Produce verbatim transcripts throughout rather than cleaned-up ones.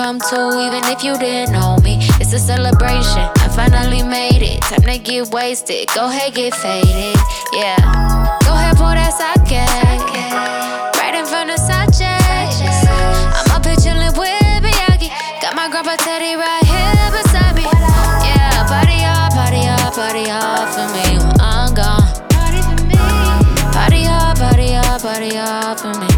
come to, even if you didn't know me. It's a celebration, I finally made it. Time to get wasted, go ahead, get faded. Yeah, go ahead, pour that sake right in front of Sache. I'm up here chillin' with Miyagi. Got my grandpa Teddy right here beside me. Yeah, party hard, party hard, party hard for me when I'm gone. Party for me. Party hard, party hard, party hard for me.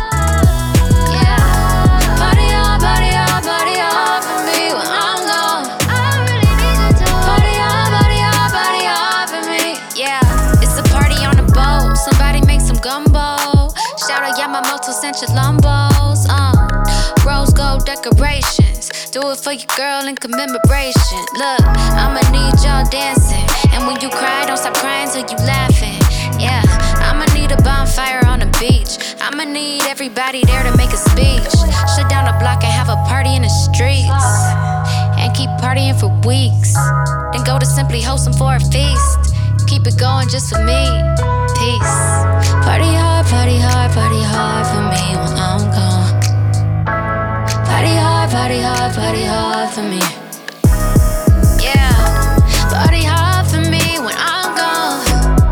Gumbo, shout out Yamamoto Central Lumbos, uh, rose gold decorations, do it for your girl in commemoration. Look, I'ma need y'all dancing, and when you cry, don't stop crying till you laughing. Yeah, I'ma need a bonfire on the beach. I'ma need everybody there to make a speech. Shut down the block and have a party in the streets, and keep partying for weeks. Then go to Simply Wholesome for a feast. Keep it going just for me. Peace. Party hard, party hard, party hard for me when I'm gone. Party hard, party hard, party hard for me. Yeah, party hard for me when I'm gone.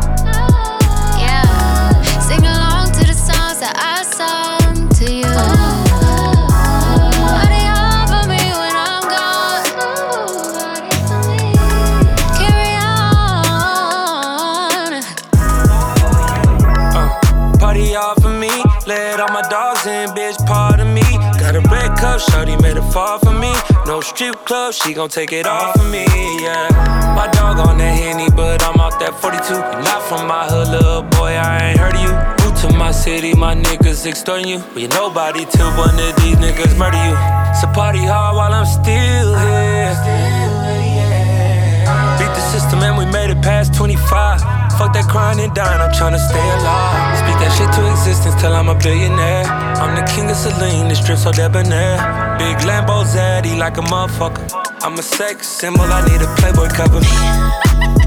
Yeah, sing along to the songs that I sung to you. Party hard for me when I'm gone. Carry on. Party hard for me, let all my dogs in, bitch, pardon me. Got a red cup, shawty made it fall for me. No strip club, she gon' take it off for me, yeah. My dog on that Henny, but I'm off that forty-two. You're not from my hood, little boy, I ain't heard of you. Move to my city, my niggas extorting you. But you're nobody till one of these niggas murder you. So party hard while I'm still here. Beat the system and we made it past twenty-five. Fuck that crying and dying, I'm tryna stay alive. Speak that shit to existence till I'm a billionaire. I'm the king of Celine, the strip so debonair. Big Lambo zaddy like a motherfucker. I'm a sex symbol, I need a Playboy cover.